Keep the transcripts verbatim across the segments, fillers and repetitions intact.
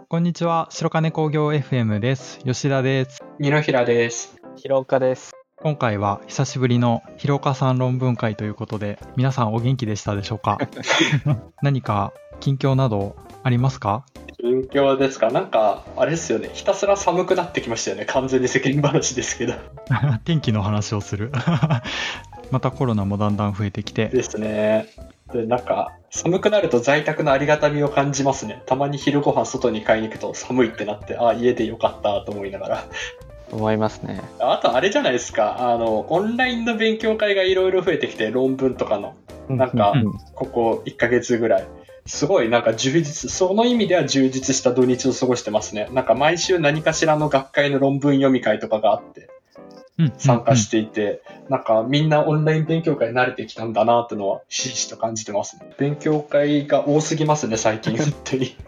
こんにちは、白金工業 エフエム です。吉田です。 二野平です。 広岡です。 今回は久しぶりの広岡さん論文会ということで、皆さんお元気でしたでしょうか？何か近況などありますか？ 近況ですか？なんかあれですよね、ひたすら寒くなってきましたよね。完全に世間話ですけど。 天気の話をする。またコロナもだんだん増えてきて。 ですね。で、なんか寒くなると在宅のありがたみを感じますね。たまに昼ご飯外に買いに行くと寒いってなって、あ、家でよかったと思いながら。 思いますね。 あとあれじゃないですか、あのオンラインの勉強会がいろいろ増えてきて、論文とかのなんかここいっかげつぐらいすごいなんか充実、その意味では充実した土日を過ごしてますね。なんか毎週何かしらの学会の論文読み会とかがあって参加していて、なんかみんなオンライン勉強会慣れてきたんだなってのはひしひしと感じてますね。勉強会が多すぎますね最近本当に。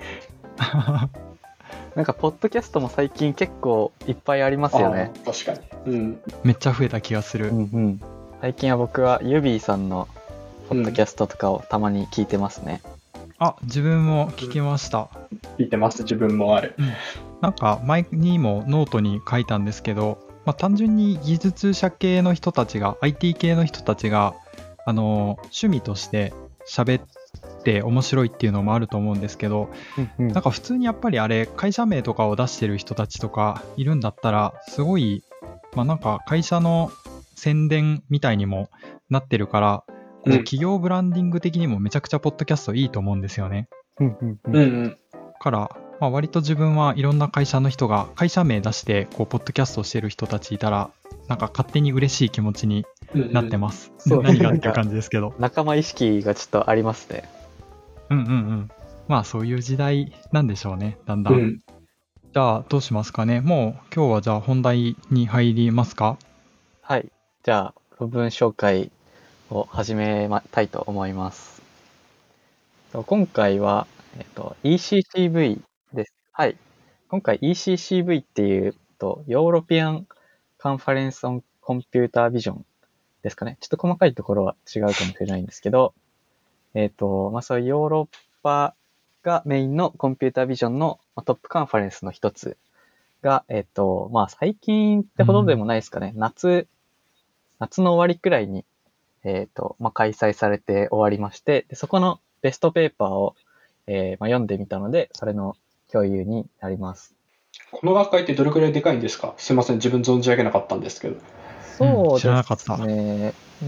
なんかポッドキャストも最近結構いっぱいありますよね。 確かに、うん、 めっちゃ増えた気がする。 うんうん、最近は僕はユビーさんのポッドキャストとかをたまに聞いてますね。 うん、あ、自分も聞きました。 聞いてます。自分もある。 うん、なんか前にもノートに書いたんですけど、まあ、単純に技術者系の人たちが アイティー 系の人たちがあの趣味として喋って面白いっていうのもあると思うんですけど、うんうん、なんか普通にやっぱりあれ会社名とかを出してる人たちとかいるんだったらすごい、まあ、なんか会社の宣伝みたいにもなってるからこう企業ブランディング的にもめちゃくちゃポッドキャストいいと思うんですよね。 うんうんうんうんうん、 からまあ、割と自分はいろんな会社の人が会社名出してこうポッドキャストをしてる人たちいたらなんか勝手に嬉しい気持ちになってます、うんうん、何がっていう感じですけど仲間意識がちょっとありますね。 うんうんうん、まあそういう時代なんでしょうねだんだん、うん、じゃあどうしますかね。もう今日はじゃあ本題に入りますか？ はい、じゃあ論文紹介を始めたいと思います。今回は、えっと、イーシーシーブイ です。はい。今回 イーシーシーブイ っていうと、ヨーロピアンカンファレンスオンコンピュータービジョンですかね。ちょっと細かいところは違うかもしれないんですけど、えっと、まあ、そういうヨーロッパがメインのコンピュータービジョンのトップカンファレンスの一つが、えっと、まあ、最近ってほどでもないですかね。うん、夏、夏の終わりくらいに、えっと、まあ、開催されて終わりまして、でそこのベストペーパーを、えーまあ、読んでみたので、それの共有になります。 この学会ってどれくらいでかいんですか？すいません、自分存じ上げなかったんですけど。 そうですね。うん、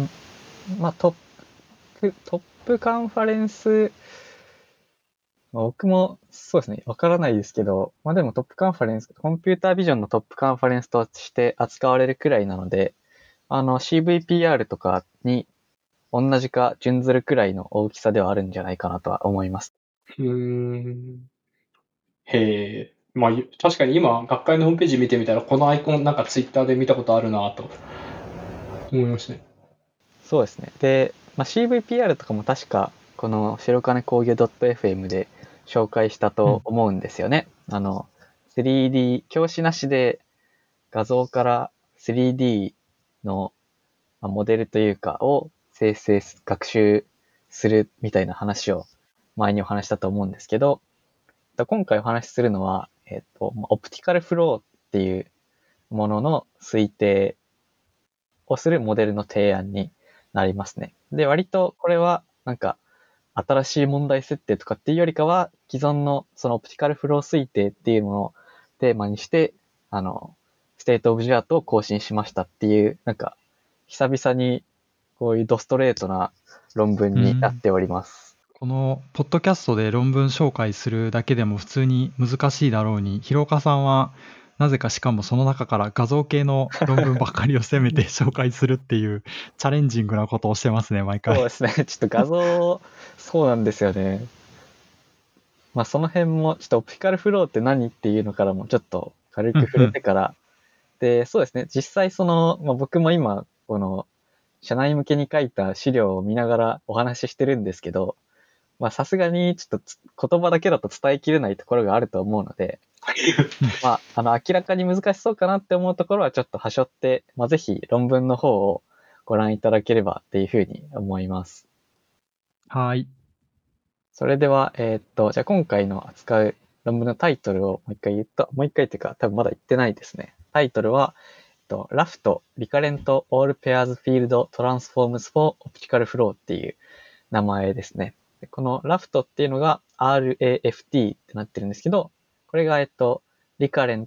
まあトップ、トップカンファレンス、まあ、僕もそうですね、わからないですけど、まあでもトップカンファレンス、コンピュータービジョンのトップカンファレンスとして扱われるくらいなので、あの シーブイピーアール とかに同じか準ずるくらいの大きさではあるんじゃないかなとは思います。 うーん。へえ。まあ、確かに今、学会のホームページ見てみたら、このアイコンなんかツイッターで見たことあるなと思いますね。 そうですね。で、まあ、シーブイピーアール とかも確か、この白金工業 .fm で紹介したと思うんですよね。うん、あの、スリーディー、教師なしで画像から スリーディー のモデルというかを生成、学習するみたいな話を前にお話したと思うんですけど、今回お話しするのは、えっと、オプティカルフローっていうものの推定をするモデルの提案になりますね。で、割とこれはなんか新しい問題設定とかっていうよりかは、既存のそのオプティカルフロー推定っていうものをテーマにして、あの、ステートオブジアートを更新しましたっていう、なんか久々にこういうドストレートな論文になっております。 このポッドキャストで論文紹介するだけでも普通に難しいだろうに、広岡さんはなぜかしかもその中から画像系の論文ばっかりを攻めて紹介するっていうチャレンジングなことをしてますね、毎回。 そうですね。ちょっと画像、そうなんですよね。まあその辺も、ちょっとオプティカルフローって何っていうのからもちょっと軽く触れてから、で、そうですね。実際その、まあ、僕も今、この、社内向けに書いた資料を見ながらお話ししてるんですけど、まあさすがにちょっと言葉だけだと伝えきれないところがあると思うので、まあ、あの、明らかに難しそうかなって思うところはちょっと端折って、まあぜひ論文の方をご覧いただければっていうふうに思います。 はい。 それでは、えー、っと、じゃあ今回の扱う論文のタイトルをもう一回言った、もう一回っていうか多分まだ言ってないですね。タイトルは、えっと、ラフト Recurrent All Pairs Field Transforms for Optical Flow っていう名前ですね。でこのラフトっていうのが アールエーエフティー ってなってるんですけど、これがえっと、Recurrent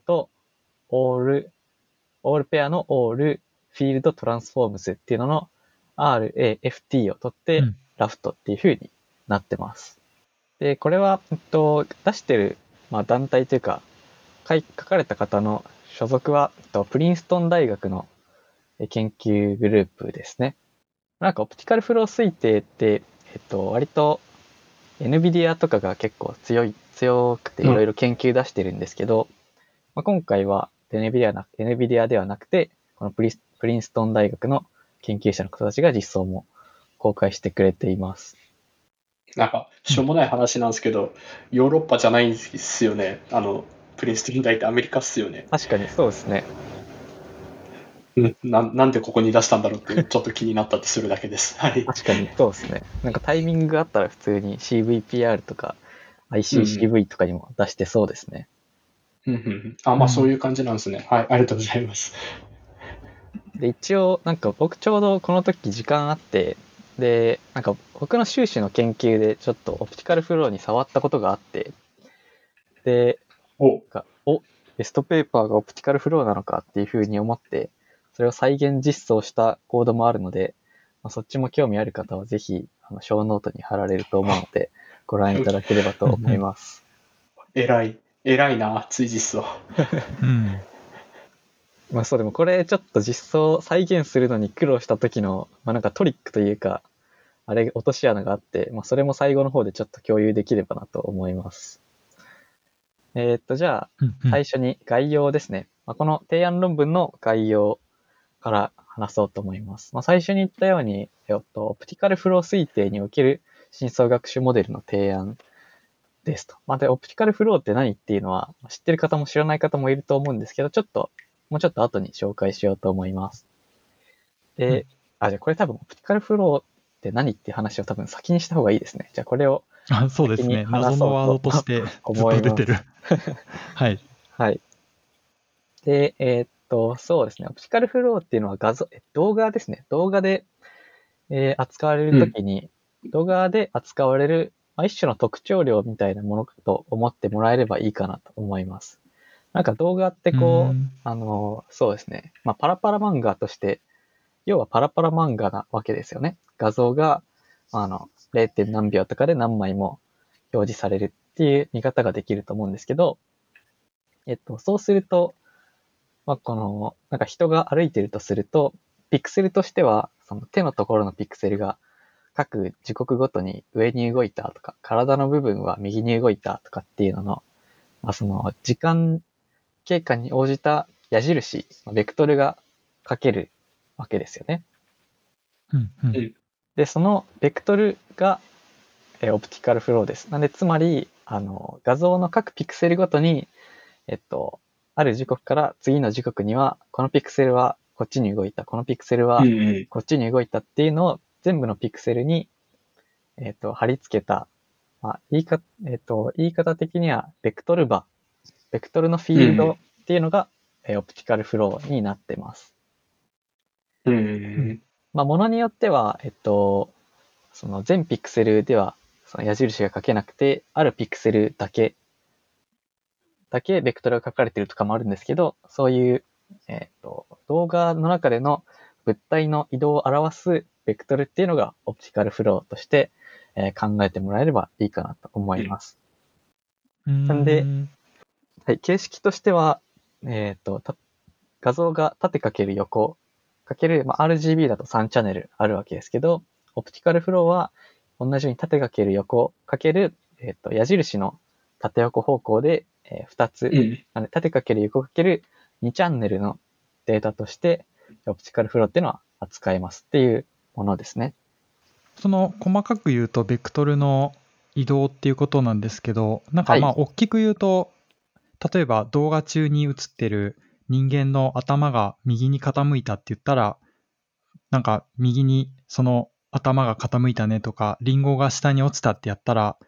All All Pair の All Field Transforms っていうのの アールエーエフティー を取って、 うんラフトっていう風になってます。で、これは、えっと、出してる、まあ、団体というか、書い書かれた方の所属は、えっと、プリンストン大学のえ研究グループですね。なんか、オプティカルフロー推定って、えっと、割と エヌビディア とかが結構強い、強くていろいろ研究出してるんですけど、まあ、今回は エヌビディア な、エヌビディア ではなくて、このプリスプリンストン大学の研究者の方たちが実装も公開してくれています。 なんか、しょうもない話なんですけど、ヨーロッパじゃないんですよね。あの、プリンストン大ってアメリカっすよね。 確かにそうですね。 うんな、なんでここに出したんだろうってちょっと気になったってするだけです。はい。 確かにそうですね。なんかタイミングがあったら普通に シーブイピーアール とか アイシーシーブイ とかにも出してそうですね。 うんうんうん、あ、まあそういう感じなんですね。はい、ありがとうございます。 で、一応、なんか僕ちょうどこの時時間あって、で、なんか僕の修士の研究でちょっとオプティカルフローに触ったことがあって、で、 おがお、ベストペーパーがオプティカルフローなのかっていうふうに思って、それを再現実装したコードもあるので、まあ、そっちも興味ある方はぜひ、あの、小ノートに貼られると思うので、ご覧いただければと思います。 偉い。偉いな、追実装。 うん。 まあそう、でもこれちょっと実装再現するのに苦労した時の、まあなんかトリックというか、あれ、落とし穴があって、まあそれも最後の方でちょっと共有できればなと思います。えーっと、じゃあ、 うんうん最初に概要ですね。まあ、この提案論文の概要から話そうと思います。まあ、最初に言ったように、えっと、オプティカルフロー推定における深層学習モデルの提案ですと。まあ、で、オプティカルフローって何っていうのは、知ってる方も知らない方もいると思うんですけど、ちょっと、もうちょっと後に紹介しようと思います。で、 うんあ、じゃあこれ多分オプティカルフローって何っていう話を多分先にした方がいいですね。じゃあこれをあ、そうですね。 先に話謎のワードそうととしてずっ思います。 と出てる。はい。 はい。で、えーっと、そうですね。オプティカルフローっていうのは画像、え動画ですね。動画で、えー扱われるときに、動画で扱われる、まあ、一種の特徴量みたいなものと思ってもらえればいいかなと思います。なんか動画ってこう、 うんあの、そうですね。まあ、パラパラ漫画として、要はパラパラ漫画なわけですよね。画像が、あの、れい. 点何秒とかで何枚も表示されるっていう見方ができると思うんですけど、えっと、そうすると、まあ、この、なんか人が歩いてるとすると、ピクセルとしては、その手のところのピクセルが各時刻ごとに上に動いたとか、体の部分は右に動いたとかっていうのの、まあ、その時間経過に応じた矢印、ベクトルが書けるわけですよね。 うんうんで、そのベクトルが、えーオプティカルフローです。なんで、つまり、あの、画像の各ピクセルごとに、えっと、ある時刻から次の時刻には、このピクセルはこっちに動いた、このピクセルはこっちに動いたっていうのを全部のピクセルに、えっと、貼り付けた、まあ、言い方、えっと、言い方的には、ベクトル場、ベクトルのフィールドっていうのが、えーオプティカルフローになってます。 うんうんまあ、ものによっては、えっと、その全ピクセルでは、その矢印が書けなくて、あるピクセルだけ、だけベクトルが書かれているとかもあるんですけど、そういう、えっと、動画の中での物体の移動を表すベクトルっていうのがオプティカルフローとして、えー考えてもらえればいいかなと思います。 うんなんでうんはい、形式としては、えっと、た画像が縦かける横かける、まあ、アールジービー だとさんチャンネルあるわけですけど、オプティカルフローは同じように縦かける横かける、えっと、矢印の縦横方向で、えー、ふたつ、 うんなので縦かける横かけるにチャンネルのデータとして、オプティカルフローっていうのは扱えますっていうものですね。 その細かく言うとベクトルの移動っていうことなんですけど、なんかはいまあ大きく言うと、例えば動画中に映ってる人間の頭が右に傾いたって言ったら、なんか右にその頭が傾いたねとか、リンゴが下に落ちたってやったら、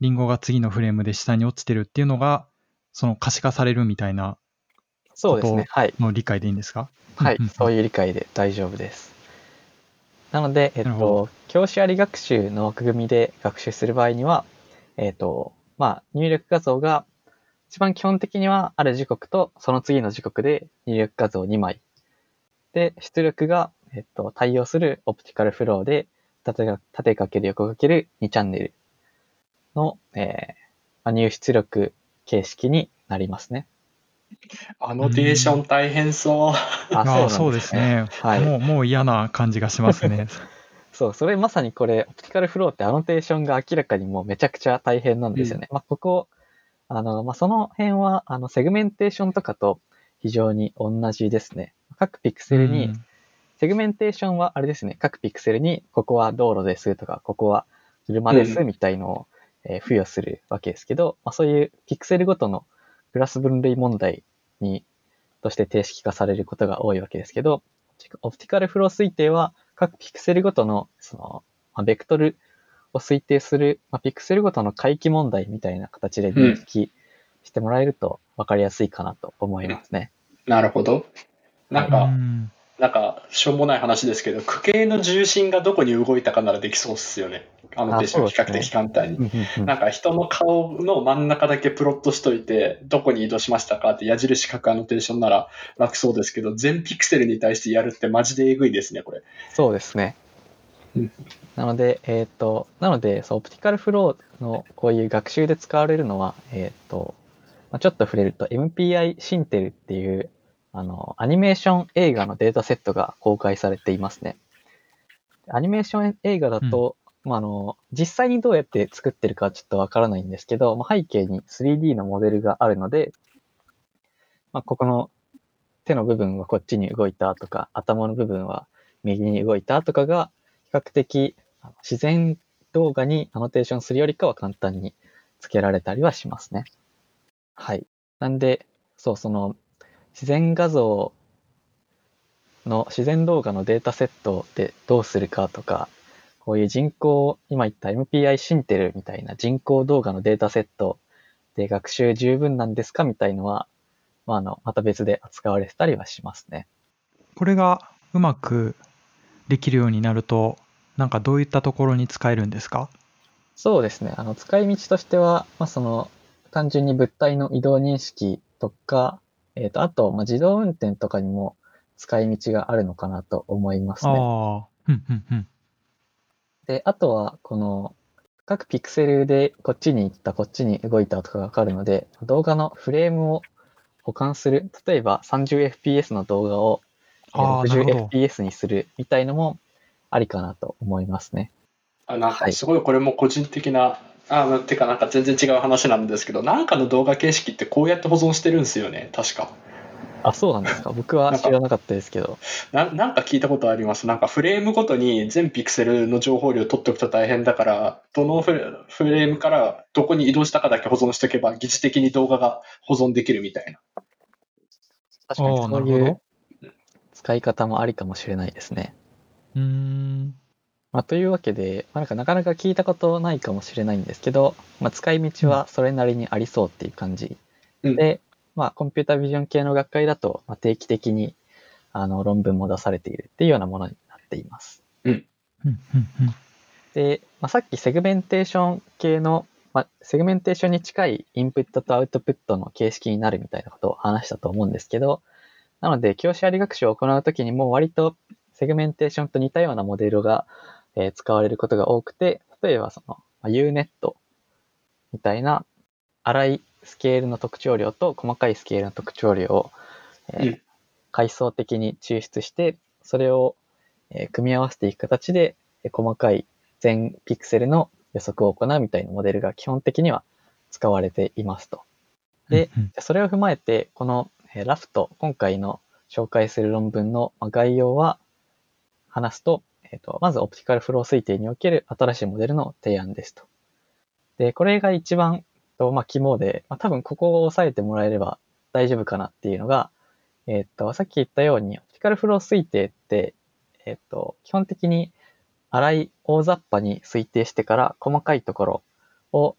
リンゴが次のフレームで下に落ちてるっていうのが、その可視化されるみたいなことそうですね。はい。 の理解でいいんですか？ はいうんうんうん。 そういう理解で大丈夫です。なので、えっなるほど。 と、教師あり学習の枠組みで学習する場合には、えっと、まあ、入力画像が一番基本的にはある時刻とその次の時刻で入力画像にまい。で、出力が、えっと、対応するオプティカルフローで縦が縦かける横かけるにチャンネルの、えーまあ、入出力形式になりますね。 アノテーション大変そう。 あ、 ああ、 そうなんそうですね。 ですね。 はい。 もう、もう嫌な感じがしますね。 そう、それまさにこれ、オプティカルフローってアノテーションが明らかにもうめちゃくちゃ大変なんですよね。まあ、ここ、あの、まあ、その辺は、あの、セグメンテーションとかと非常に同じですね。各ピクセルに、 うんセグメンテーションはあれですね、各ピクセルに、ここは道路ですとか、ここは車ですうんみたいのを、えー付与するわけですけど、まあ、そういうピクセルごとのクラス分類問題に、として定式化されることが多いわけですけど、オプティカルフロー推定は各ピクセルごとの、その、まあ、ベクトルを推定する、まあ、ピクセルごとの回帰問題みたいな形で認識してもらえると分かりやすいかなと思いますね。 なるほど。なはい。 うんか、 ん。 なんか、しょうもない話ですけど、区形の重心がどこに動いたかならできそうっすよね。アノあ、 テーション比較的そうですね。 簡単に。 うんうんうん。 なんか人の顔の真ん中だけプロットしといて、どこに移動しましたかって矢印書くアノテーションなら楽そうですけど、全ピクセルに対してやるってマジでえぐいですね、これ。 そうですね。 うんなので、えっ、と、なので、そう、オプティカルフローのこういう学習で使われるのは、えっ、と、まあ、ちょっと触れると エムピーアイ シンテルっていう、あの、アニメーション映画のデータセットが公開されていますね。アニメーション映画だうん。 と、まあ、あの、実際にどうやって作ってるかはちょっとわからないんですけど、まあ、背景に スリーディー のモデルがあるので、まあ、ここの手の部分はこっちに動いたとか、頭の部分は右に動いたとかが、比較的あの自然動画にアノテーションするよりかは簡単に付けられたりはしますね。はい。なんで、そう、その、自然画像の、自然動画のデータセットでどうするかとか、こういう人工、今言った エムピーアイ シンテルみたいな人工動画のデータセットで学習十分なんですかみたいのは、まあ、あの、また別で扱われてたりはしますね。 これがうまくできるようになると、なんかどういったところに使えるんですか？ そうですね。あの、使い道としては、まあ、その、単純に物体の移動認識とか、えっ、と、あと、まあ、自動運転とかにも使い道があるのかなと思いますね。 ああ、うんうんうん。 で、あとは、この、各ピクセルでこっちに行った、こっちに動いたとかがわかるので、動画のフレームを保管する。例えば さんじゅうエフピーエス の動画をえーああ、なるほど。 ろくじゅうエフピーエス にするみたいのもありかなと思いますね。 あなんはい。 かすごいこれも個人的な、あてかなんか全然違う話なんですけど、なんかの動画形式ってこうやって保存してるんですよね、確か。 あ、そうなんですか。僕はなんか、 知らなかったですけど。 ななんか聞いたことあります。なんかフレームごとに全ピクセルの情報量取っておくと大変だから、どのフレフレームからどこに移動したかだけ保存しておけば、疑似的に動画が保存できるみたいな。 確かにああ、 そういうなるほど。 使い方もありかもしれないですね。 うーん。 まあ、というわけで、まあ、なんかなかなか聞いたことないかもしれないんですけど、まあ、使い道うんはそれなりにありそうっていう感じうん。 で、まあ、コンピュータビジョン系の学会だと、まあ、定期的にあの論文も出されているっていうようなものになっています。 うん。 うんうんうんで、まあ、さっきセグメンテーション系の、まあ、セグメンテーションに近いインプットとアウトプットの形式になるみたいなことを話したと思うんですけど、なので、教師あり学習を行うときにも割とセグメンテーションと似たようなモデルが、えー使われることが多くて、例えばその、まあ、ユーネット みたいな粗いスケールの特徴量と細かいスケールの特徴量を、えーうん。 階層的に抽出して、それを、えー組み合わせていく形で、えー細かい全ピクセルの予測を行うみたいなモデルが基本的には使われていますと。で、 うんうんそれを踏まえて、このえーラフと今回の紹介する論文のまあ概要は話すと、えっと、まずオプティカルフロー推定における新しいモデルの提案ですと。で、これが一番と、まあ、肝で、まあ、多分ここを押さえてもらえれば大丈夫かなっていうのが、えっと、さっき言ったように、オプティカルフロー推定って、えっと、基本的に粗い大雑把に推定してから細かいところを、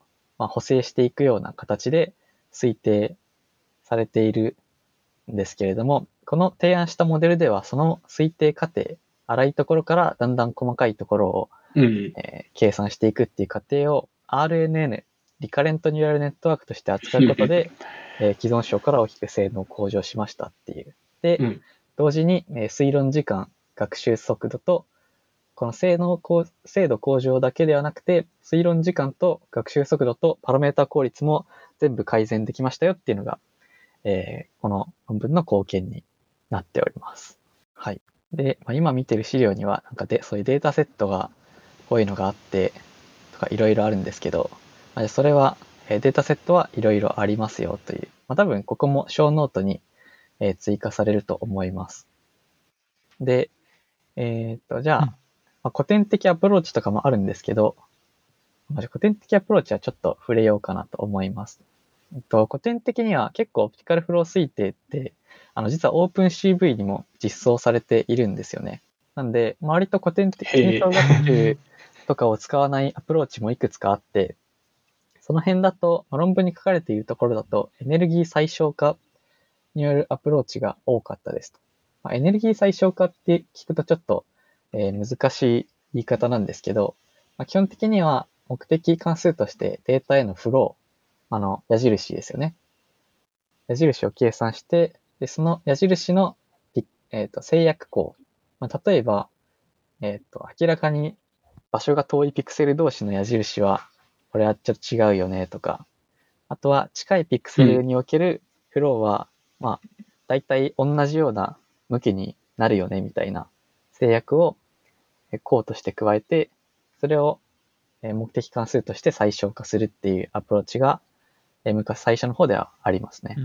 まあ、補正していくような形で推定されているんですけれども、この提案したモデルではその推定過程、粗いところからだんだん細かいところを、 うんえー計算していくっていう過程を アールエヌエヌ、リカレントニューラルネットワークとして扱うことで、えー既存章から大きく性能を向上しましたっていう。で、 うん同時に、えー推論時間、学習速度と、この性能向、精度向上だけではなくて、推論時間と学習速度とパラメータ効率も全部改善できましたよっていうのが、えーこの論文の貢献になっております。はい。で、まあ、今見てる資料には、なんかで、そういうデータセットが、こういうのがあって、とかいろいろあるんですけど、まあそれは、えーデータセットはいろいろありますよという、まあ、多分ここも小ノートに、えー追加されると思います。で、えっと、じゃあ、 うんまあ、古典的アプローチとかもあるんですけど、まあ古典的アプローチはちょっと触れようかなと思います。えっと、古典的には結構オプティカルフロー推定って、あの、実は OpenCV にも実装されているんですよね。なんで、割と古典的へえ深層学習とかを使わないアプローチもいくつかあって、その辺だと、まあ論文に書かれているところだと、エネルギー最小化によるアプローチが多かったですと。まあ、エネルギー最小化って聞くとちょっと、えー難しい言い方なんですけど、まあ、基本的には目的関数としてデータへのフロー、あの、矢印ですよね。矢印を計算して、でその矢印の、えーと制約項、まあ、例えば、えっと、明らかに場所が遠いピクセル同士の矢印は、これはちょっと違うよねとか、あとは近いピクセルにおけるフローは、まあ、だいたい同じような向きになるよねみたいな制約を項として加えて、それを目的関数として最小化するっていうアプローチが、昔最初の方ではありますね。 うん。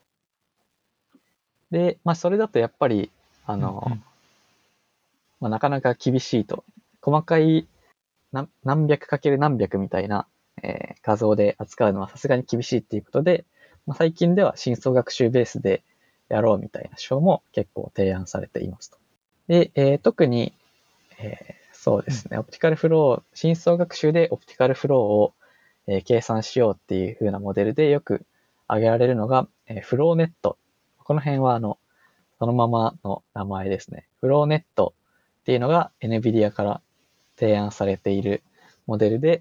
で、まあ、それだとやっぱり、あうんの、 うんまあ、なかなか厳しいと。細かい何何百かける何百みたいな、えー画像で扱うのはさすがに厳しいっていうことで、まあ、最近では深層学習ベースでやろうみたいな手法も結構提案されていますと。で、えー特に、えーそうですね、オプティカルフロー、深層学習でオプティカルフローを、えー計算しようっていう風なモデルでよく挙げられるのが、えーフローネット。この辺はあの、そのままの名前ですね。フローネットっていうのが NVIDIA から提案されているモデルで、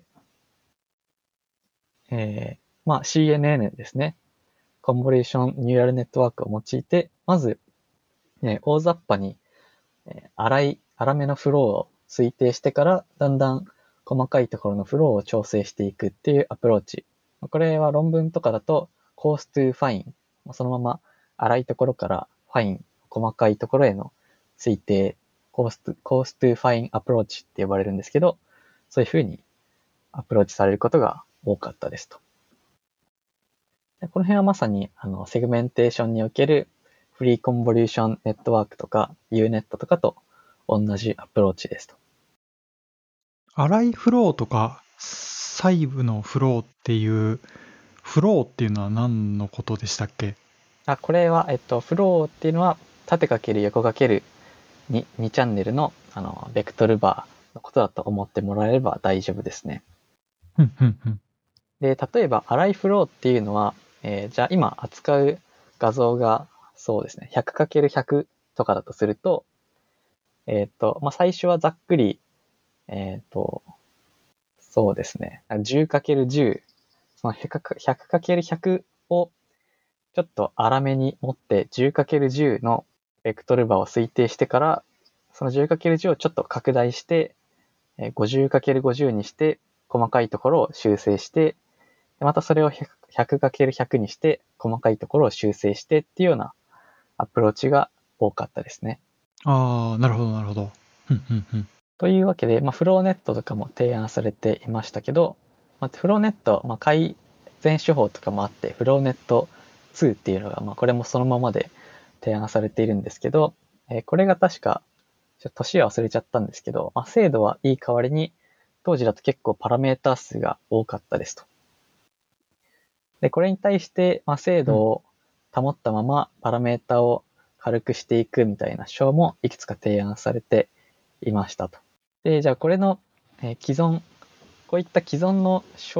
えー、まあ シーエヌエヌ ですね。コンボリューションニューラルネットワークを用いて、まず、えー大雑把に、えー粗い、粗めのフローを推定してから、だんだん細かいところのフローを調整していくっていうアプローチ。これは論文とかだと、コーストゥーファイン。そのまま粗いところからファイン、細かいところへの推定、コースト、コーストゥーファインアプローチって呼ばれるんですけど、そういうふうにアプローチされることが多かったですと。でこの辺はまさにあのセグメンテーションにおけるフリーコンボリューションネットワークとか ユーネット とかと同じアプローチですと。 粗いフローとか細部のフローっていうフローっていうのは何のことでしたっけ？ あ、これは、えっと、フローっていうのは縦かける横かける 2, 2チャンネルのあのベクトルバーのことだと思ってもらえれば大丈夫ですね。 うんうんうん。 で、例えば粗いフローっていうのは、えーじゃあ今扱う画像がそうですね、ひゃくかけるひゃく とかだとすると、えっと、まあ、最初はざっくり、えっと、そうですね、じゅうかけるじゅう、その ひゃくかけるひゃく をちょっと粗めに持って じゅうかけるじゅう のベクトルバーを推定してから、その じゅうかけるじゅう をちょっと拡大して、ごじゅうかけるごじゅう にして、細かいところを修正して、またそれを ひゃくかけるひゃく にして、細かいところを修正してっていうようなアプローチが多かったですね。 ああ、なるほどなるほど。うんうんうん。 というわけで、まあ、フローネットとかも提案されていましたけど、まあ、フローネット、まあ、改善手法とかもあって、フローネットツーっていうのが、まあ、これもそのままで提案されているんですけど、えーこれが確か、ちょっと年は忘れちゃったんですけど、まあ、精度はいい代わりに、当時だと結構パラメータ数が多かったですと。で、これに対して、まあ、精度を保ったままパラメータを軽くしていくみたいな手法もいくつか提案されていましたと。で、じゃあこれの、えー既存、こういった既存の手法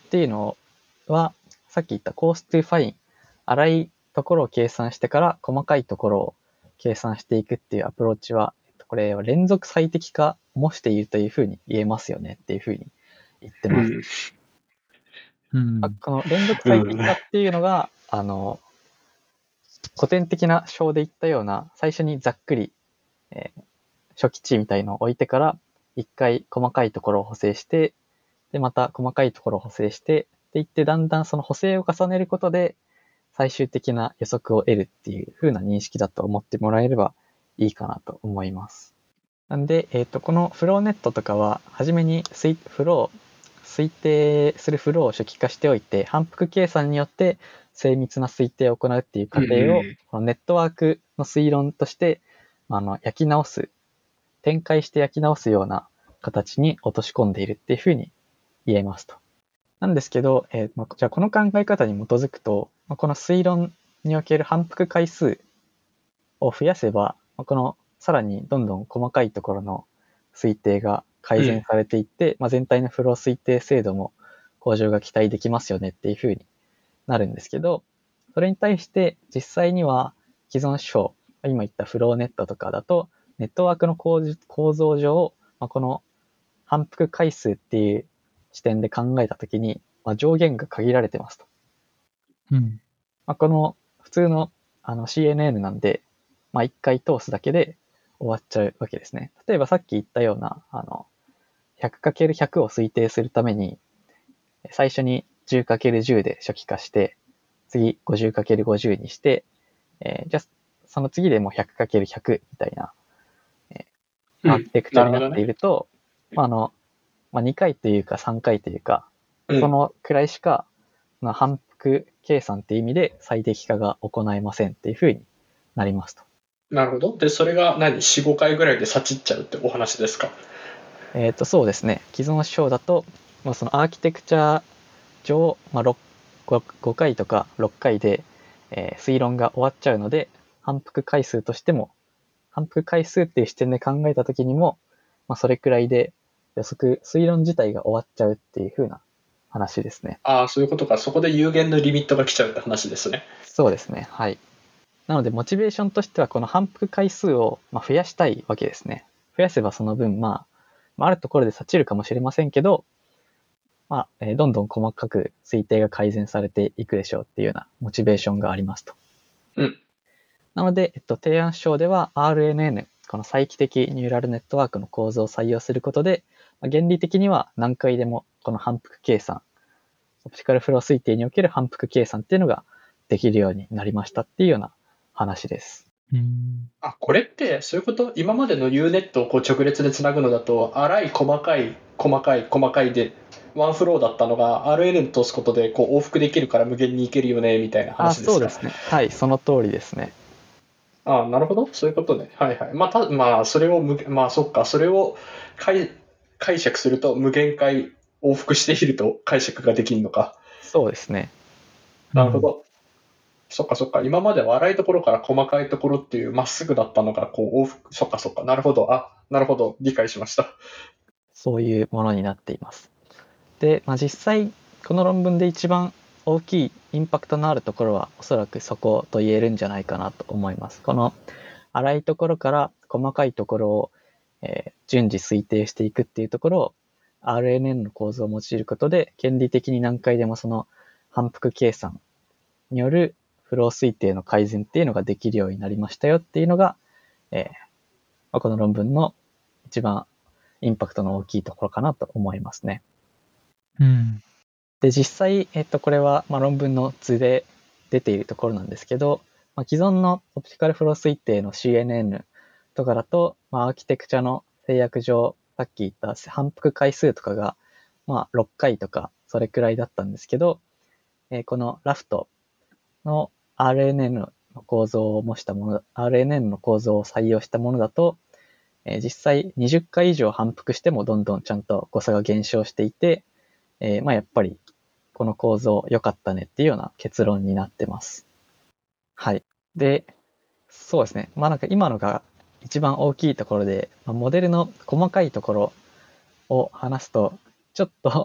っていうのは、さっき言ったコーストゥファイン、粗いところを計算してから細かいところを計算していくっていうアプローチは、これは連続最適化を模しているというふうに言えますよねっていうふうに言ってます。 うん、 この連続最適化っていうのが、うん、あの、古典的な章で言ったような、最初にざっくり、えー、初期値みたいのを置いてから、一回細かいところを補正して、で、また細かいところを補正して、っていって、だんだんその補正を重ねることで、最終的な予測を得るっていう風な認識だと思ってもらえればいいかなと思います。なんで、えっと、このフローネットとかは、はじめにフロー、推定するフローを初期化しておいて、反復計算によって精密な推定を行うっていう過程を、このネットワークの推論として、あの、焼き直す、展開して焼き直すような形に落とし込んでいるっていう風に言えますと。なんですけど、えー、じゃあこの考え方に基づくと、この推論における反復回数を増やせば、このさらにどんどん細かいところの推定が改善されていって、うんまあ、全体のフロー推定精度も向上が期待できますよねっていう風になるんですけど、それに対して実際には既存手法、今言ったフローネットとかだと、ネットワークの構造上、まあ、この反復回数っていう視点で考えたときに、まあ、上限が限られてますと。 うんまあ、この普通の, あの シーエヌエヌ なんで、まあ、いっかい通すだけで終わっちゃうわけですね。例えばさっき言ったようなあの ひゃくかけるひゃく を推定するために、最初に じゅうかけるじゅう で初期化して、次 ごじゅうかけるごじゅう にして、えー、じゃあその次でもう ひゃくかけるひゃく みたいな、えー、アーキテクチャになっていると、うんねまああのまあ、にかいというかさんかいというか、そのくらいしか、まあ、反復計算っていう意味で最適化が行えませんっていうふうになりますと。 なるほど。で、それが何 ?よん、ごかいぐらいでさちっちゃうってお話ですか？ えっと、そうですね。既存手法だと、まあ、そのアーキテクチャ上、まあ、ろく ごかいとかろっかいで、えー、推論が終わっちゃうので、反復回数としても、反復回数っていう視点で考えたときにも、まあ、それくらいで予測、推論自体が終わっちゃうっていう風な話ですね。 ああ、そういうことか。そこで有限のリミットが来ちゃうって話ですね。 そうですね。はい。なので、モチベーションとしては、この反復回数をまあ増やしたいわけですね。増やせばその分、まあ、あるところで察知るかもしれませんけど、まあ、えー、どんどん細かく推定が改善されていくでしょうっていうようなモチベーションがありますと。 うん。 なので、えっと、提案書では アールエヌエヌ、この再帰的ニューラルネットワークの構造を採用することで、原理的には何回でもこの反復計算、オプティカルフロー推定における反復計算っていうのができるようになりましたっていうような話です。 うんあ、これってそういうこと？今までの ユーネット をこう直列でつなぐのだと、粗い細かい細かい細かいでワンフローだったのが アールエヌエヌ 通すことでこう往復できるから無限にいけるよねみたいな話ですか？ あ、そうですね。はい、その通りですね。 ああ、なるほど。そういうことね。はいはい。まあ、たまあ、それを無、まあ、そっか。それを解解釈すると、無限回往復していると解釈ができるのか。 そうですね。 なるほど。うん、そっかそっか。今までは粗いところから細かいところっていうまっすぐだったのが、こう往復。そっかそっか。なるほど。あ、なるほど。理解しました。 そういうものになっています。で、まあ、実際、この論文で一番大きいインパクトのあるところは、おそらくそこと言えるんじゃないかなと思います。この粗いところから細かいところを、えー、順次推定していくっていうところを アールエヌエヌ の構造を用いることで、原理的に何回でもその反復計算によるフロー推定の改善っていうのができるようになりましたよっていうのが、えー、この論文の一番インパクトの大きいところかなと思いますね。 うん、 で、実際、えっと、これは、まあ、論文の図で出ているところなんですけど、まあ、既存のオプティカルフロー推定の シーエヌエヌ とかだと、まあ、アーキテクチャの制約上、さっき言った反復回数とかが、まあ、ろっかいとか、それくらいだったんですけど、えー、このラフトの アールエヌエヌ の構造を模したもの、アールエヌエヌ の構造を採用したものだと、えー、実際にじゅっかい以上反復してもどんどんちゃんと誤差が減少していて、えー、まあやっぱりこの構造良かったねっていうような結論になってます。はい。で、そうですね。まあなんか今のが一番大きいところで、まあ、モデルの細かいところを話すと、ちょっと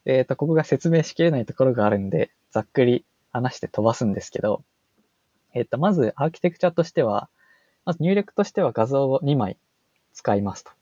えっと、ここが説明しきれないところがあるんで、ざっくり話して飛ばすんですけど、えっと、まずアーキテクチャとしては、まず入力としては画像をにまい使いますと。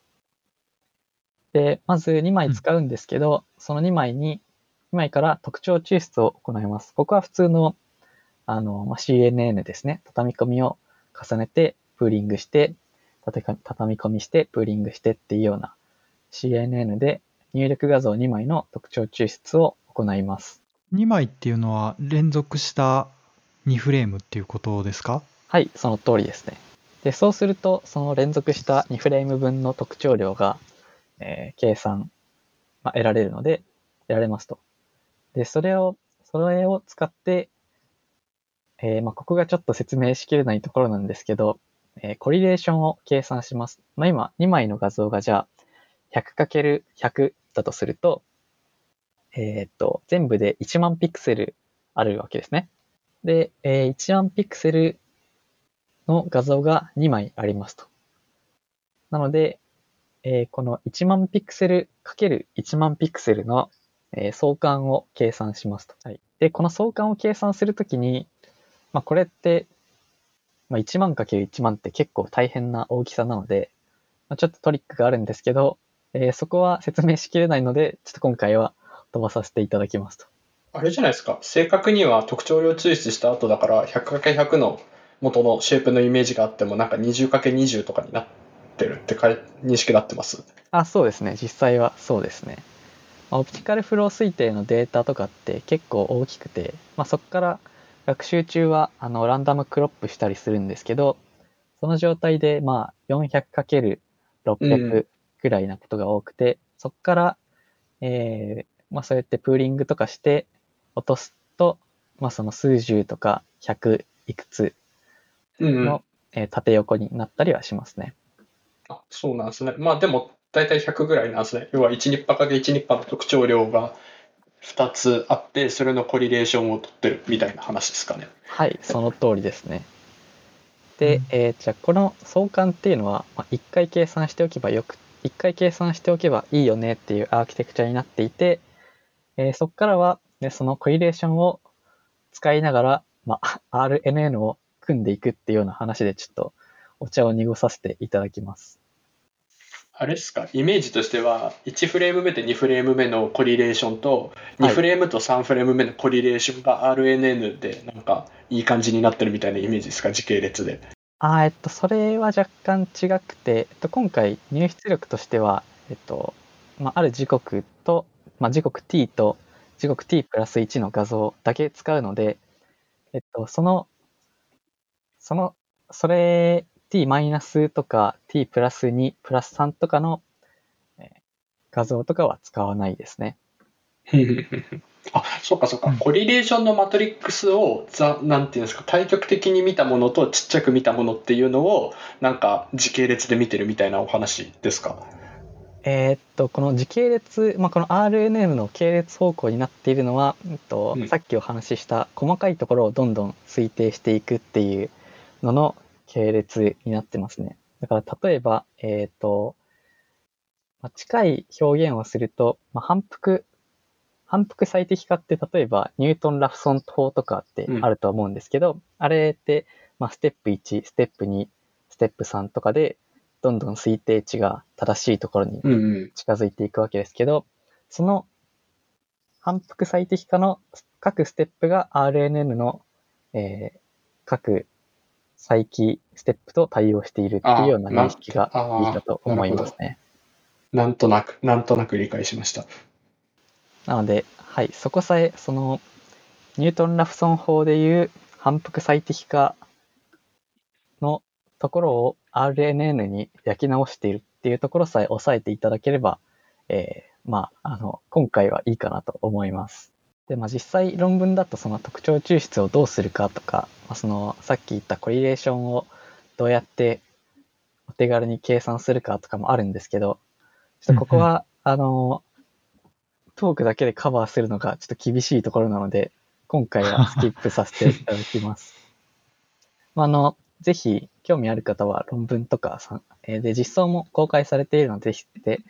で、まずにまい使うんですけど、うん、そのにまいに、にまいから特徴抽出を行います。ここは普通の、あの、まあ、シーエヌエヌ ですね。畳み込みを重ねて、プーリングして、畳み込みして、プーリングしてっていうような シーエヌエヌ で入力画像にまいの特徴抽出を行います。 にまいっていうのは連続したにフレームっていうことですか？ はい、その通りですね。で、そうすると、その連続したにフレーム分の特徴量が、えー、計算、まあ、得られるので、得られますと。で、それを、それを使って、えー、まあ、ここがちょっと説明しきれないところなんですけど、えー、コリレーションを計算します。まあ、今、にまいの画像がじゃあ、ひゃくかけるひゃく だとすると、えー、っと、全部でいちまんピクセルあるわけですね。で、えー、いちまんピクセルの画像がにまいありますと。なので、えー、このいちまんピクセル ×いちまんピクセルの、えー、相関を計算しますと。はい。で、この相関を計算するときに、まあ、これって、まあ、いちまんかけるいちまんって結構大変な大きさなので、まあ、ちょっとトリックがあるんですけど、えー、そこは説明しきれないので、ちょっと今回は飛ばさせていただきますと。 あれじゃないですか。正確には特徴量抽出した後だから ひゃくかけるひゃく の元のシェイプのイメージがあってもなんか にじゅうかけるにじゅう とかになってるって認識になってます？ あ、そうですね。実際はそうですね。オプティカルフロー推定のデータとかって結構大きくて、まあ、そこから学習中はあのランダムクロップしたりするんですけど、その状態でまあ よんひゃくかけるろっぴゃく ぐらいなことが多くて、うん、そこから、えーまあ、そうやってプーリングとかして落とすと、まあ、その数十とかひゃくいくつの、うんえー、縦横になったりはしますね。 あ、そうなんですね。まあでも大体ひゃくぐらいなんですね。要はいちニッパかけいちニッパの特徴量がふたつあって、それのコリレーションを取ってるみたいな話ですかね。 はい、その通りですね。で、えー、じゃあこの相関っていうのは、まあ、いっかい計算しておけばよく、いっかい計算しておけばいいよねっていうアーキテクチャになっていて、えー、そこからは、ね、そのコリレーションを使いながら、まあ、アールエヌエヌ を組んでいくっていうような話でちょっとお茶を濁させていただきます。 あれですか、イメージとしてはいちフレーム目とにフレーム目のコリレーションとにフレームとさんフレーム目のコリレーションが アールエヌエヌ でなんかいい感じになってるみたいなイメージですか、時系列で。 あえっと、それは若干違くて、えっと、今回入出力としては、えっと、まあ、ある時刻と、まあ、時刻 t と時刻 t プラスいちの画像だけ使うので、えっと、その、その、それ t マイナスとか t プラスにプラスさんとかの、えー、画像とかは使わないですね。 あ、そうかそうか、うん、コリレーションのマトリックスをざなんていうんですか、対極的に見たものとちっちゃく見たものっていうのをなんか時系列で見てるみたいなお話ですか？ えー、っとこの時系列、まあ、この アールエヌエヌ の系列方向になっているのは、えっと、うん、さっきお話しした細かいところをどんどん推定していくっていうのの系列になってますね。だから例えば、えー、っと、まあ、近い表現をすると、まあ、反復反復最適化って例えばニュートン・ラプソン法とかってあると思うんですけど、うん、あれって、まあ、ステップいち、ステップに、ステップさんとかでどんどん推定値が正しいところに近づいていくわけですけど、うんうん、その反復最適化の各ステップが アールエヌエヌ の、えー、各再帰ステップと対応しているっていうような認識がいいかと思いますね。 な, なんとなく、なんとなく理解しました。 なので、はい、そこさえ、その、ニュートン・ラプソン法でいう反復最適化のところを アールエヌエヌ に焼き直しているっていうところさえ押さえていただければ、えー、まあ、あの、今回はいいかなと思います。で、まあ実際論文だとその特徴抽出をどうするかとか、まあ、そのさっき言ったコリレーションをどうやってお手軽に計算するかとかもあるんですけど、ちょっとここは、あの、トークだけでカバーするのがちょっと厳しいところなので、今回はスキップさせていただきます。あの、ぜひ興味ある方は論文とかさ、えー、で実装も公開されているので、ぜひで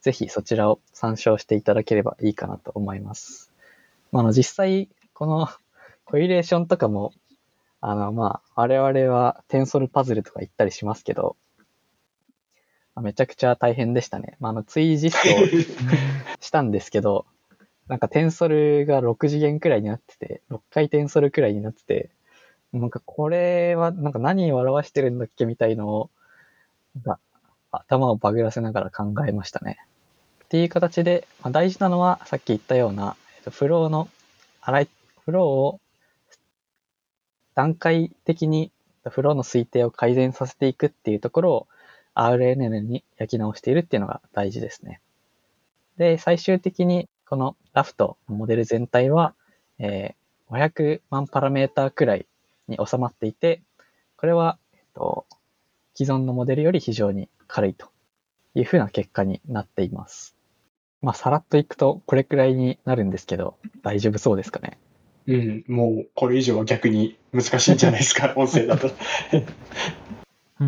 ぜひそちらを参照していただければいいかなと思います。まあ、あの実際、このコリレーションとかも、あの、まあ、我々はテンソルパズルとか言ったりしますけど、まあめちゃくちゃ大変でしたね。まあ、あの、追実装したんですけど、なんかテンソルがろく次元くらいになってて、ろっかいテンソルくらいになってて、なんかこれはなんか何を表してるんだっけみたいのを、なんか頭をバグらせながら考えましたね。っていう形で、まあ、大事なのはさっき言ったような、えっと、フローの、洗い、フローを段階的にフローの推定を改善させていくっていうところを アールエヌエヌ に焼き直しているっていうのが大事ですね。で、最終的にこのラフトのモデル全体は、えー、ごひゃくまんパラメーターくらいに収まっていて、これは、えっと、既存のモデルより非常に軽いというふうな結果になっています。まあ、さらっといくとこれくらいになるんですけど、大丈夫そうですかね。 うん、もうこれ以上は逆に難しいんじゃないですか、音声だと。 うん、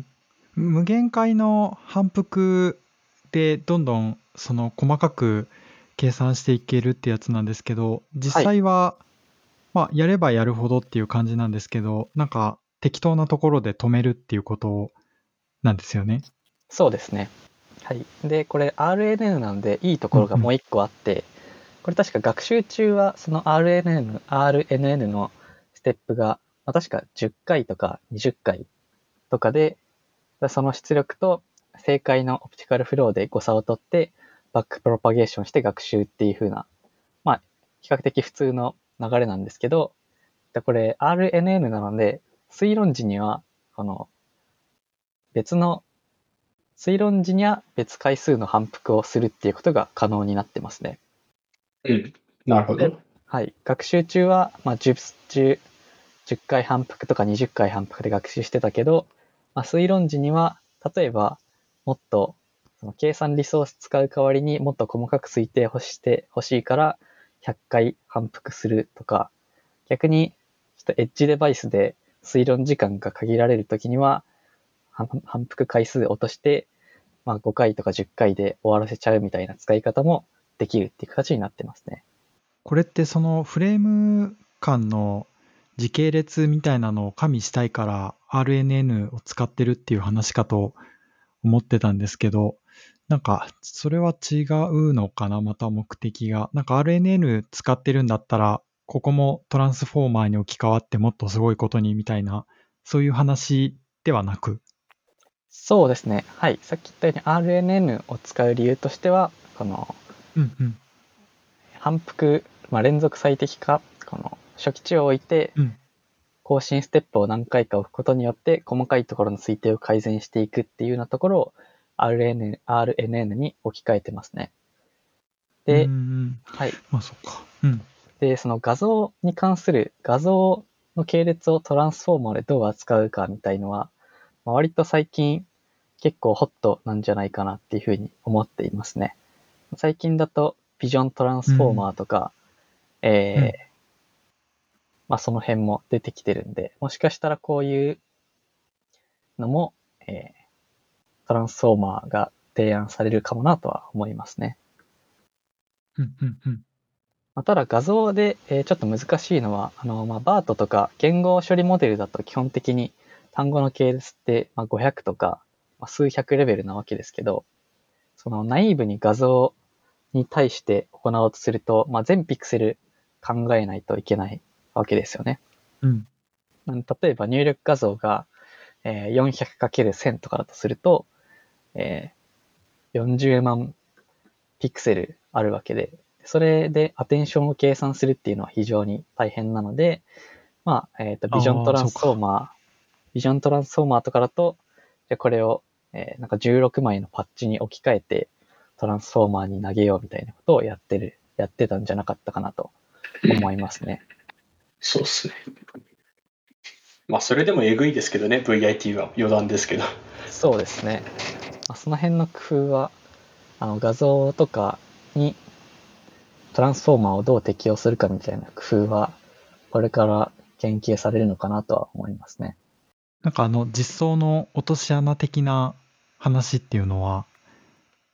無限回の反復でどんどんその細かく計算していけるってやつなんですけど、実際は、まあ、やればやるほどっていう感じなんですけど、なんか適当なところで止めるっていうことなんですよね。 そうですね。はい。で、これ アールエヌエヌ なんでいいところがうんうんもう一個あって、これ確か学習中はその アールエヌエヌ、アールエヌエヌ のステップが、まあ、確かじゅっかいとかにじゅっかいとかで、その出力と正解のオプティカルフローで誤差を取って、バックプロパゲーションして学習っていう風な、まあ、比較的普通の流れなんですけど、これ アールエヌエヌ なので、推論時には、この、別の、推論時には別回数の反復をするっていうことが可能になってますね。 うん、なるほど。 はい。学習中は、まあ10、10、じゅっかい反復とかにじゅっかい反復で学習してたけど、まあ、推論時には、例えば、もっと、その計算リソース使う代わりにもっと細かく推定してほしいからひゃっかい反復するとか、逆に、ちょっとエッジデバイスで推論時間が限られるときには、反復回数落として、まあごかいとかじゅっかいで終わらせちゃうみたいな使い方もできるっていう形になってますね。 これってそのフレーム間の時系列みたいなのを加味したいから アールエヌエヌ を使ってるっていう話かと思ってたんですけど、なんかそれは違うのかな、また目的が。なんか アールエヌエヌ 使ってるんだったら、ここもトランスフォーマーに置き換わってもっとすごいことにみたいな、そういう話ではなく。 そうですね。はい。さっき言ったように アールエヌエヌ を使う理由としては、この、 うんうん。 反復、まあ、連続最適化、この初期値を置いて、更新ステップを何回か置くことによって、細かいところの推定を改善していくっていうようなところを アールエヌエヌ、アールエヌエヌ に置き換えてますね。で、 うんうん、 はい。 まあそっか。うん。 で、その画像に関する画像の系列をトランスフォーマーでどう扱うかみたいのは、まあ、割と最近結構ホットなんじゃないかなっていうふうに思っていますね。最近だとビジョントランスフォーマーとか、うん、えーうん、まあその辺も出てきてるんで、もしかしたらこういうのも、えー、トランスフォーマーが提案されるかもなとは思いますね。 うんうんうん、 まあ、ただ画像で、えー、ちょっと難しいのは、あの、まあ、バート とか言語処理モデルだと基本的に単語の系列って、まあ、ごひゃくとか、まあ、数百レベルなわけですけど、そのナイーブに画像に対して行おうとすると、まあ、全ピクセル考えないといけないわけですよね。 うん、 例えば入力画像が よんひゃくかけるせん とかだとすると、えー、よんじゅうまんピクセルあるわけで、それでアテンションを計算するっていうのは非常に大変なので、まあ、えっと、ビジョントランスフォーマー、ビジョントランスフォーマーとかだと、じゃこれを、えー、なんかじゅうろくまいのパッチに置き換えて、トランスフォーマーに投げようみたいなことをやってる、やってたんじゃなかったかなと思いますね。 そうっすね。まあ、それでもえぐいですけどね、ブイアイティー は余談ですけど。 そうですね。まあ、その辺の工夫は、あの、画像とかにトランスフォーマーをどう適用するかみたいな工夫は、これから研究されるのかなとは思いますね。 なんかあの実装の落とし穴的な話っていうのは、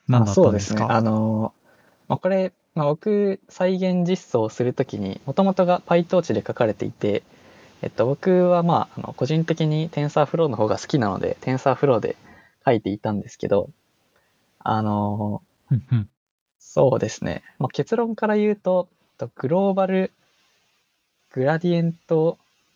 何だったんですか？ あ、そうですね。あの、まあ、これ、まあ、僕、再現実装をするときに、もともとが PyTorch で書かれていて、えっと、僕は、まあ、あの個人的に TensorFlow の方が好きなので、TensorFlow で書いていたんですけど、あの、 うんうん。 そうですね。まあ、結論から言うと、グローバルグラディエント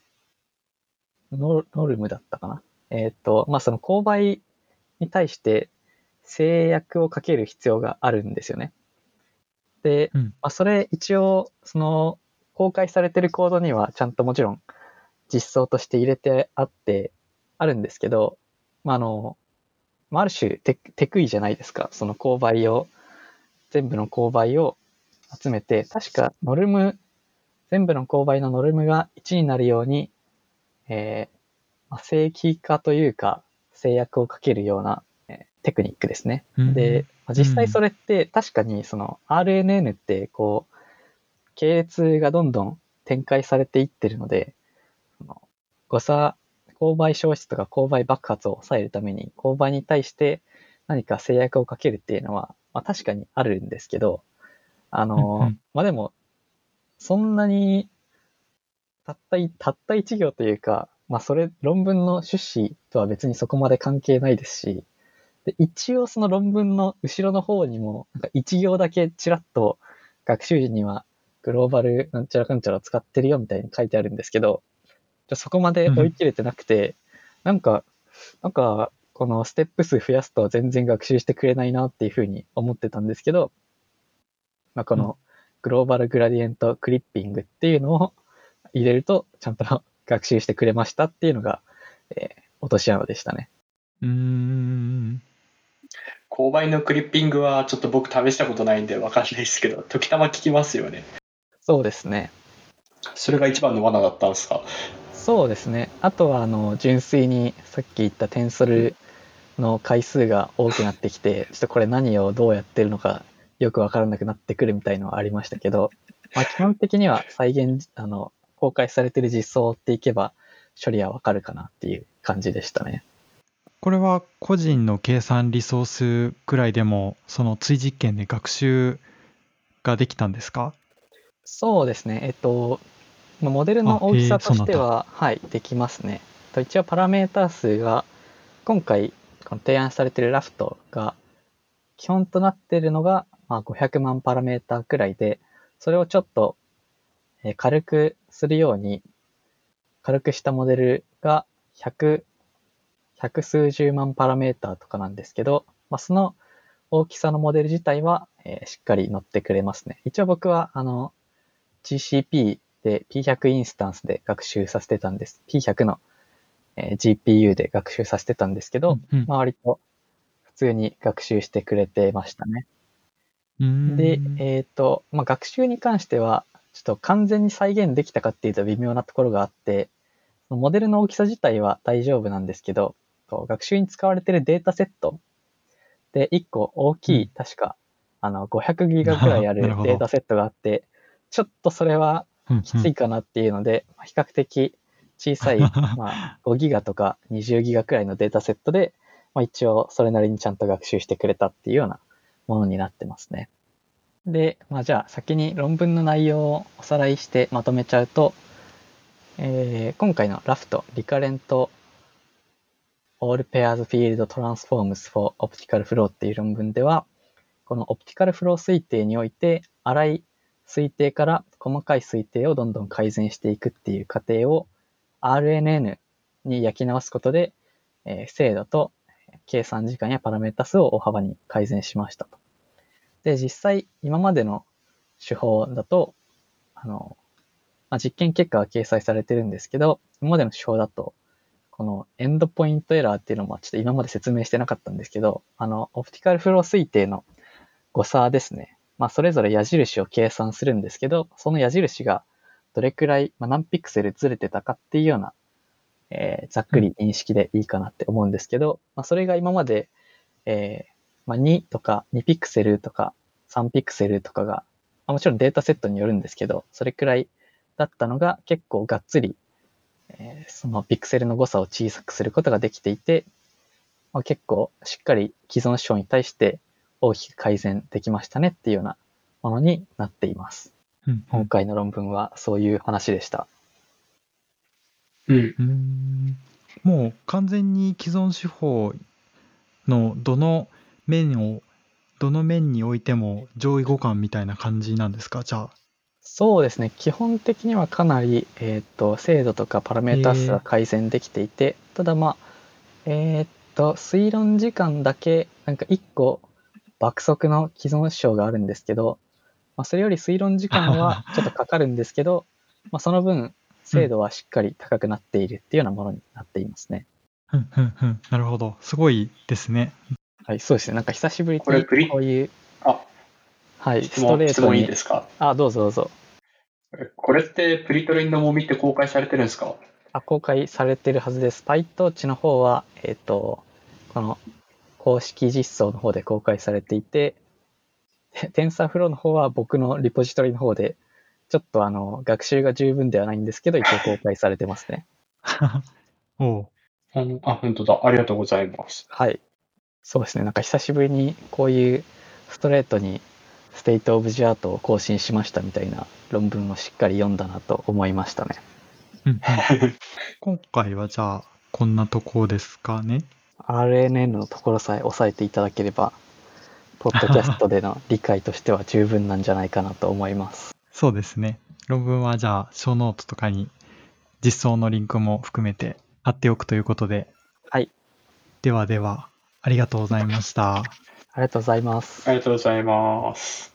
ノノルムだったかな。えっと、まあ、その勾配に対して制約をかける必要があるんですよね。で、 うんまあ、それ一応、その、公開されてるコードにはちゃんともちろん実装として入れてあって、あるんですけど、まあ、あの、まあ、ある種テテクイじゃないですか。その勾配を、全部の勾配を集めて、確かノルム、全部の勾配のノルムがいちになるように、えーまあ、正規化というか、制約をかけるような、えーテクニックですね。 うんで、まあ、実際それって確かにその アールエヌエヌ ってこう、系列がどんどん展開されていってるので、その誤差、勾配消失とか勾配爆発を抑えるために、勾配に対して何か制約をかけるっていうのは、まあ、確かにあるんですけど、あの、 うんうん。 まあ、でも、そんなに、たったい、たった一行というか、まあ、それ、論文の趣旨とは別にそこまで関係ないですし、で、一応その論文の後ろの方にも、なんか一行だけちらっと学習時にはグローバルなんちゃらかんちゃら使ってるよみたいに書いてあるんですけど、じゃそこまで追い切れてなくて、なんか、なんか、このステップ数増やすと全然学習してくれないなっていうふうに思ってたんですけど、まあ、このグローバルグラディエントクリッピングっていうのを入れるとちゃんと学習してくれましたっていうのが、えー落とし穴でしたね。 うーん。 勾配のクリッピングはちょっと僕試したことないんでわかんないですけど、時たま聞きますよね。 そうですね。 それが一番の罠だったんですか？ そうですね。あとは、あの、純粋にさっき言ったテンソルの回数が多くなってきて、ちょっとこれ何をどうやってるのかよくわからなくなってくるみたいのはありましたけど、まあ基本的には再現、あの、公開されてる実装を追っていけば処理はわかるかなっていう感じでしたね。 これは個人の計算リソースくらいでも、その追実験で学習ができたんですか？ そうですね。えっと、まあモデルあ、 の大きへえ、 さとそうなんだ。 しては、はい、できますね。と一応パラメータ数が、今回この提案されているラフトが基本となっているのが、まあ、ごひゃくまんパラメータくらいで、それをちょっとえー軽くするように、軽くしたモデルがひゃく、百数十万パラメータとかなんですけど、まあ、その大きさのモデル自体は、えーしっかり乗ってくれますね。一応僕は、あの、ジーシーピー で ピーひゃく インスタンスで学習させてたんです。ピーひゃく の、えー ジーピーユー で学習させてたんですけど、 うんまあ、割と普通に学習してくれてましたね。 うん。うで、 ーん。 えっと、まあ、学習に関しては、ちょっと完全に再現できたかっていうと微妙なところがあって、モデルの大きさ自体は大丈夫なんですけど、学習に使われているデータセットでいっこ大きい、 うん。 確か、あの、ごひゃくギガくらいあなるほど。 るデータセットがあって、ちょっとそれはうんうん。 きついかなっていうので、比較的小さい、まあ、ごギガとかにじゅうギガくらいのデータセットで、まあ、一応それなりにちゃんと学習してくれたっていうようなものになってますね。で、まあ、じゃあ先に論文の内容をおさらいしてまとめちゃうと、えー今回のラフト、リカレント All Pairs Field Transforms for Optical Flow っていう論文では、このオプティカルフロー推定において、粗い推定から細かい推定をどんどん改善していくっていう過程を アールエヌエヌ に焼き直すことで、えー精度と計算時間やパラメータ数を大幅に改善しましたと。で、実際、今までの手法だと、あの、まあ、実験結果が掲載されてるんですけど、今までの手法だと、このエンドポイントエラーっていうのもちょっと今まで説明してなかったんですけど、あの、オプティカルフロー推定の誤差ですね。まあ、それぞれ矢印を計算するんですけど、その矢印がどれくらい、まあ、何ピクセルずれてたかっていうような、えーざっくり認識でいいかなって思うんですけど、まあ、それが今まで、えーまあ、にとかにピクセルとかさんピクセルとかが、まあ、もちろんデータセットによるんですけど、それくらいだったのが結構がっつり、えーそのピクセルの誤差を小さくすることができていて、まあ、結構しっかり既存手法に対して大きく改善できましたねっていうようなものになっています。 うんうん、 今回の論文はそういう話でした。 うん。 うーんもう完全に既存手法のどの面を、どの面においても上位互換みたいな感じなんですか、じゃあ。 そうですね。基本的にはかなり、えっと、精度とかパラメータ数が改善できていて、ただまあ、えっと、推論時間だけ、なんかいっこ爆速の既存手法があるんですけど、まあ、それより推論時間はちょっとかかるんですけど、まあ、その分、精度はしっかり高くなっているっていうようなものになっていますね。 ふんふんふん、なるほど。すごいですね。 はい、そうですね。なんか久しぶりにこれプリこういう、 あ、 はい、 質スト問、質問いいレートに、 ですか？ あ、どうぞどうぞ。 これってプリトレインのモミって公開されてるんですか？ あ、公開されてるはずです。PyTorch の方は、えっと、この公式実装の方で公開されていて、TensorFlow の方は僕のリポジトリの方で、ちょっとあの、学習が十分ではないんですけど、一応公開されてますね。 おう。 うんあ、本当だ。ありがとうございます。 はい。そうですね。なんか久しぶりにこういうストレートにステートオブジアートを更新しましたみたいな論文をしっかり読んだなと思いましたね。 うんうん、今回はじゃあこんなとこですかね。 アールエヌエヌ のところさえ押さえていただければ、ポッドキャストでの理解としては十分なんじゃないかなと思います。 そうですね。論文はじゃあ、ショーノートとかに実装のリンクも含めて貼っておくということで。 はい。 ではでは、ありがとうございました。 ありがとうございます。 ありがとうございます。